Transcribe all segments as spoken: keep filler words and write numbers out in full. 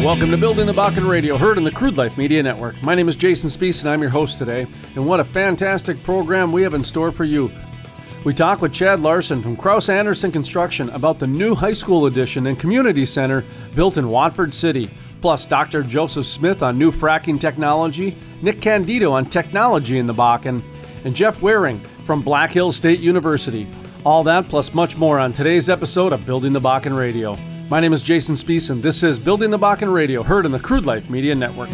Welcome to Building the Bakken Radio, heard in the Crude Life Media Network. My name is Jason Spees, and I'm your host today. And what a fantastic program we have in store for you. We talk with Chad Larson from Kraus Anderson Construction about the new high school addition and community center built in Watford City. Plus, Doctor Joseph Smith on new fracking technology, Nick Candido on technology in the Bakken, and Jeff Waring from Black Hills State University. All that plus much more on today's episode of Building the Bakken Radio. My name is Jason Spees, and this is Building the Bakken Radio, heard in the Crude Life Media Network.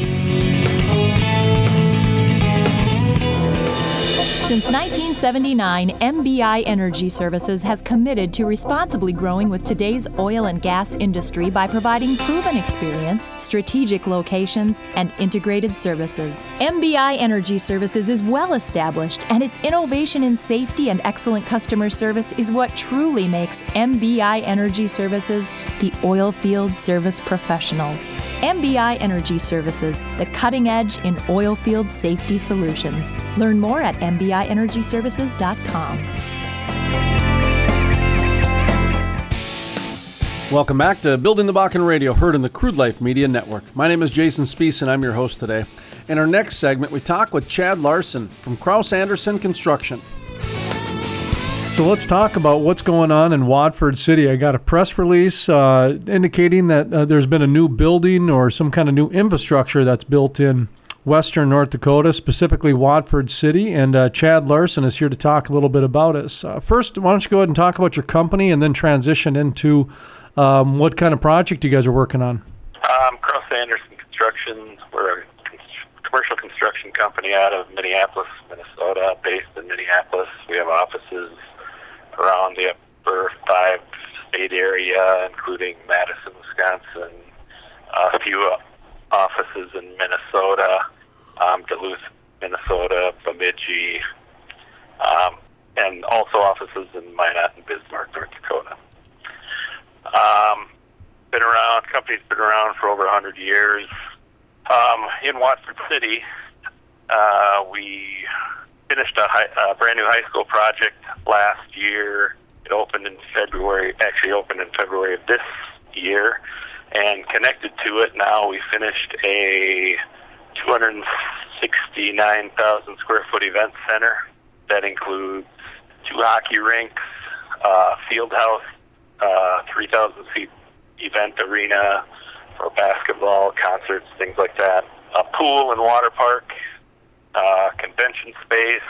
Since nineteen seventy-nine, M B I Energy Services has committed to responsibly growing with today's oil and gas industry by providing proven experience, strategic locations, and integrated services. M B I Energy Services is well established, and its innovation in safety and excellent customer service is what truly makes M B I Energy Services the oil field service professionals. M B I Energy Services, the cutting edge in oil field safety solutions. Learn more at M B I energy services dot com. Welcome back to Building the Bakken Radio, heard in the Crude Life Media Network. My name is Jason Spees, and I'm your host today. In our next segment, we talk with Chad Larson from Kraus Anderson Construction. So let's talk about what's going on in Watford City. I got a press release uh, indicating that uh, there's been a new building or some kind of new infrastructure that's built in Western North Dakota, specifically Watford City, and uh, Chad Larson is here to talk a little bit about it. Uh, first, why don't you go ahead and talk about your company and then transition into um, what kind of project you guys are working on? Um, Kraus Anderson Construction, we're a con- commercial construction company out of Minneapolis, Minnesota, based in Minneapolis. We have offices around the upper five state area, including Madison, Wisconsin, a few offices in Minnesota, um, Duluth, Minnesota, Bemidji, um, and also offices in Minot and Bismarck, North Dakota. Um, been around, company's been around for over one hundred years. Um, in Watford City, uh, we finished a, high, a brand new high school project last year. It opened in February, actually opened in February of this year. And connected to it now, we finished a two hundred sixty-nine thousand square foot event center that includes two hockey rinks, uh, field house, uh, three thousand seat event arena for basketball, concerts, things like that, a pool and water park, uh, convention space,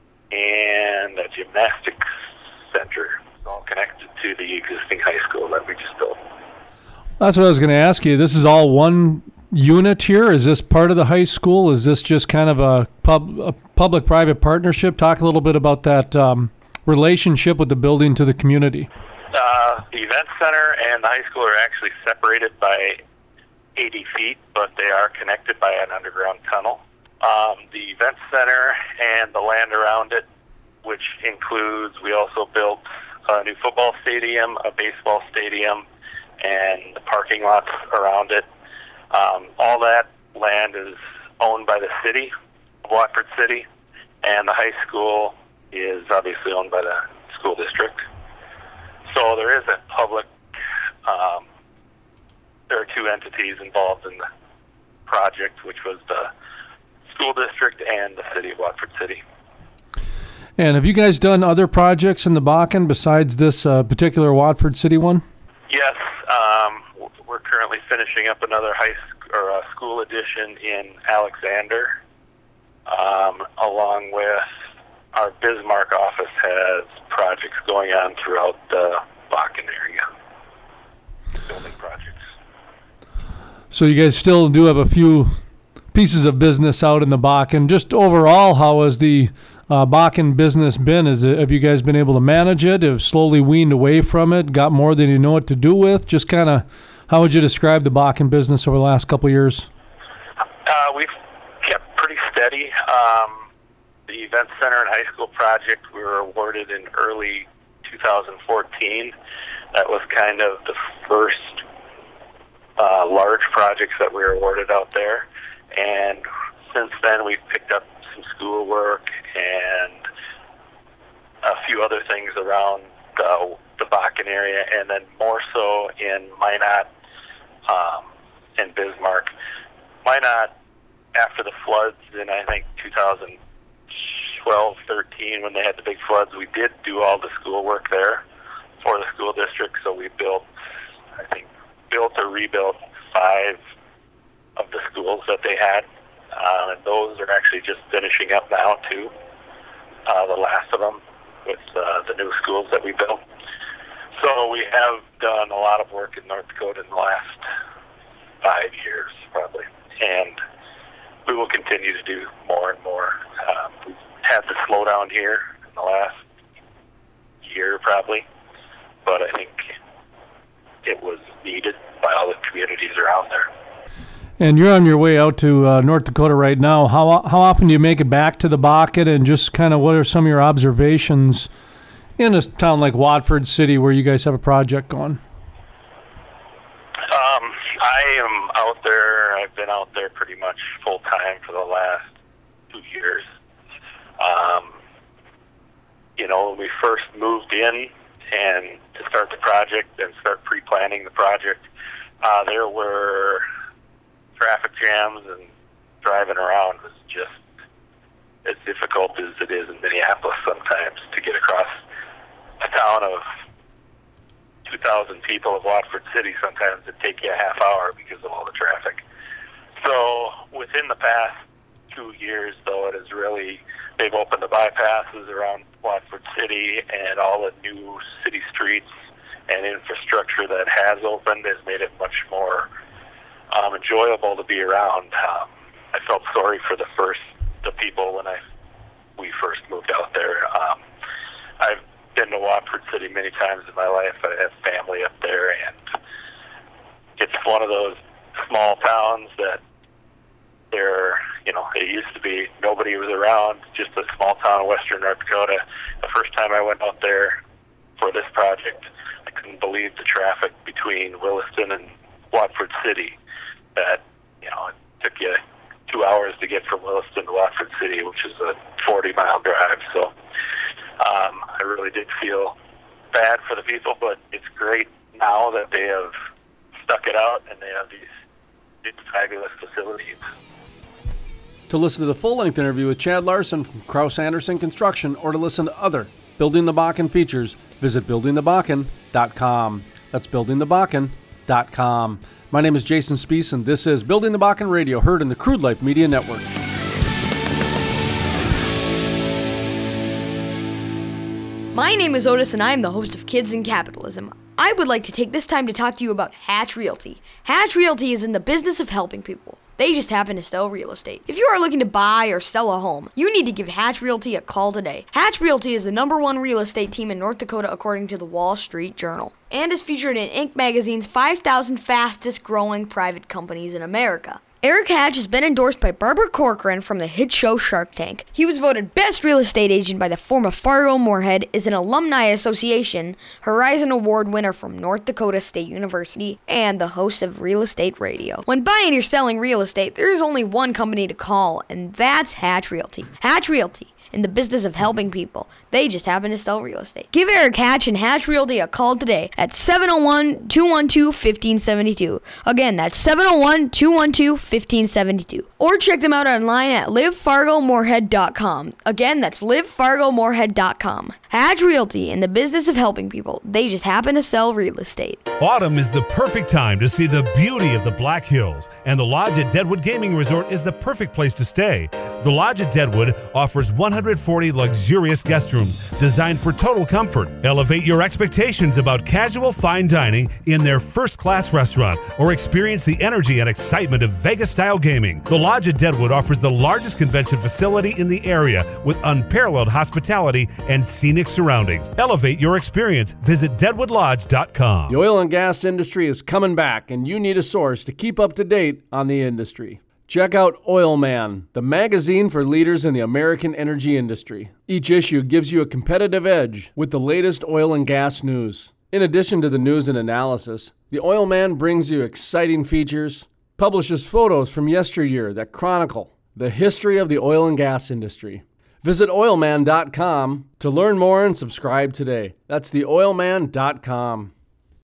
and a gymnastics center, all connected to the existing high school that we just built. That's what I was going to ask you. This is all one unit here? Is this part of the high school? Is this just kind of a, pub, a public-private partnership? Talk a little bit about that um, relationship with the building to the community. Uh, the event center and the high school are actually separated by eighty feet, but they are connected by an underground tunnel. Um, the event center and the land around it, which includes, we also built a new football stadium, a baseball stadium, and the parking lots around it. Um, all that land is owned by the city, Watford City, and the high school is obviously owned by the school district. So there is a public, um, there are two entities involved in the project, which was the school district and the city of Watford City. And have you guys done other projects in the Bakken besides this uh, particular Watford City one? Yes, um, we're currently finishing up another high sc- or uh, school addition in Alexander, um, along with our Bismarck office has projects going on throughout the Bakken area, building projects. So you guys still do have a few pieces of business out in the Bakken. Just overall, how has the uh, Bakken business been? Is it, have you guys been able to manage it? Have slowly weaned away from it? Got more than you know what to do with? Just kind of, how would you describe the Bakken business over the last couple of years? Uh, we've kept pretty steady. Um, the event center and high school project we were awarded in early two thousand fourteen. That was kind of the first uh, large projects that we were awarded out there. And since then, we've picked up some schoolwork and a few other things around the, the Bakken area, and then more so in Minot, um, and Bismarck. Minot, after the floods in, I think, two thousand twelve, thirteen, when they had the big floods, we did do all the schoolwork there for the school district. So we built, I think, built or rebuilt five of the schools that they had. Uh, and those are actually just finishing up now, too, uh, the last of them with uh, the new schools that we built. So we have done a lot of work in North Dakota in the last five years, probably. And we will continue to do more and more. Um, we've had the slowdown here in the last year, probably, but I think it was needed by all the communities around there. And you're on your way out to uh, North Dakota right now. How how often do you make it back to the Bakken, and just kind of what are some of your observations in a town like Watford City where you guys have a project going? Um, I am out there. I've been out there pretty much full time for the last two years. Um, you know, when we first moved in and to start the project and start pre-planning the project, uh, there were traffic jams, and driving around was just as difficult as it is in Minneapolis sometimes to get across a town of two thousand people of Watford City. Sometimes it'd take you a half hour because of all the traffic. So within the past two years, though, it has really, they've opened the bypasses around Watford City, and all the new city streets and infrastructure that has opened has made it much more um, enjoyable to be around. Um, I felt sorry for the first, the people when I we first moved out there. Um, I've been to Watford City many times in my life. I have family up there, and it's one of those small towns that there, you know, it used to be nobody was around, just a small town in western North Dakota. The first time I went out there for this project, I couldn't believe the traffic between Williston and Watford City. That, you know, it took you two hours to get from Williston to Watford City, which is a forty mile drive. So um, I really did feel bad for the people, but it's great now that they have stuck it out and they have these, these fabulous facilities. To listen to the full-length interview with Chad Larson from Kraus Anderson Construction, or to listen to other Building the Bakken features, visit building the bakken dot com. That's building the bakken dot com. My name is Jason Spiess, and this is Building the Bakken Radio, heard in the Crude Life Media Network. My name is Otis, and I am the host of Kids in Capitalism. I would like to take this time to talk to you about Hatch Realty. Hatch Realty is in the business of helping people. They just happen to sell real estate. If you are looking to buy or sell a home, you need to give Hatch Realty a call today. Hatch Realty is the number one real estate team in North Dakota according to the Wall Street Journal, and is featured in Inc magazine's five thousand fastest growing private companies in America. Eric Hatch has been endorsed by Barbara Corcoran from the hit show Shark Tank. He was voted Best Real Estate Agent by the Forum of Fargo-Moorhead, is an Alumni Association Horizon Award winner from North Dakota State University, and the host of Real Estate Radio. When buying or selling real estate, there is only one company to call, and that's Hatch Realty. Hatch Realty, in the business of helping people. They just happen to sell real estate. Give Eric Hatch and Hatch Realty a call today at seven oh one, two one two, one five seven two. Again, that's seven oh one, two one two, one five seven two. Or check them out online at live fargo moorhead dot com. Again, that's live fargo moorhead dot com. Hatch Realty, in the business of helping people. They just happen to sell real estate. Autumn is the perfect time to see the beauty of the Black Hills, and the Lodge at Deadwood Gaming Resort is the perfect place to stay. The Lodge at Deadwood offers one hundred forty luxurious guest rooms designed for total comfort. Elevate your expectations about casual fine dining in their first-class restaurant, or experience the energy and excitement of Vegas-style gaming. The Lodge at Deadwood offers the largest convention facility in the area with unparalleled hospitality and scenic surroundings. Elevate your experience. Visit deadwood lodge dot com. The oil and gas industry is coming back, and you need a source to keep up to date on the industry. Check out Oil Man, the magazine for leaders in the American energy industry. Each issue gives you a competitive edge with the latest oil and gas news. In addition to the news and analysis, the Oil Man brings you exciting features, publishes photos from yesteryear that chronicle the history of the oil and gas industry. Visit oil man dot com to learn more and subscribe today. That's the oil man dot com.